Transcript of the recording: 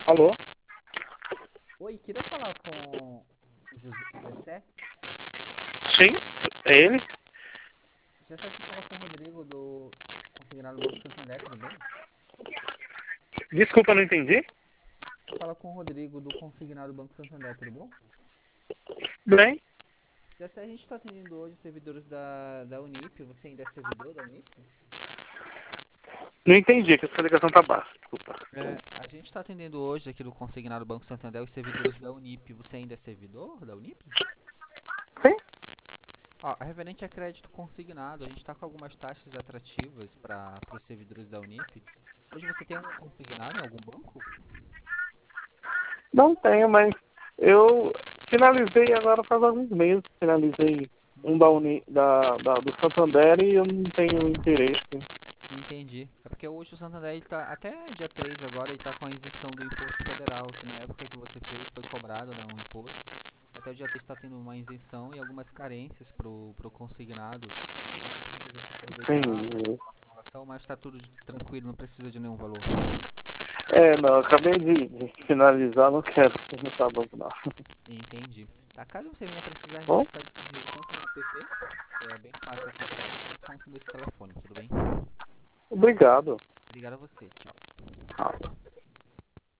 Alô? Oi, queria falar com o José. Sim, é ele? José, você fala com o Rodrigo do Consignado Banco Santander, tudo bem? Desculpa, não entendi. Você fala com o Rodrigo do Consignado Banco Santander, tudo bom? Bem, José, a gente está atendendo hoje os servidores da Unip. Você ainda é servidor da Unip? não entendi, que essa ligação tá baixa, desculpa. A gente está atendendo hoje aqui do Consignado Banco Santander os servidores da Unip. Você ainda é servidor da Unip? Sim? Ó, referente a crédito consignado, a gente está com algumas taxas atrativas para os servidores da Unip. Hoje você tem um consignado em algum banco? Não tenho, mas eu finalizei agora faz alguns meses. Finalizei um Hum, do Santander e eu não tenho interesse. Entendi. É porque hoje o Santander ele tá, até dia 3 agora, ele tá com a isenção do imposto federal, que na época que você fez foi cobrado, né, um imposto. Até o dia 3 está tendo uma isenção e algumas carências pro consignado. Não sei se você já se aproveitar Entendi. uma renovação, mas está tudo tranquilo, não precisa de nenhum valor. Não, acabei de finalizar, não quero começar banco não. Entendi. Tá, caso você venha precisar, a gente Bom, está disponível tanto no app, que é bem fácil acessar, quanto nesse telefone, tudo bem? obrigado. Obrigado a você, tchau.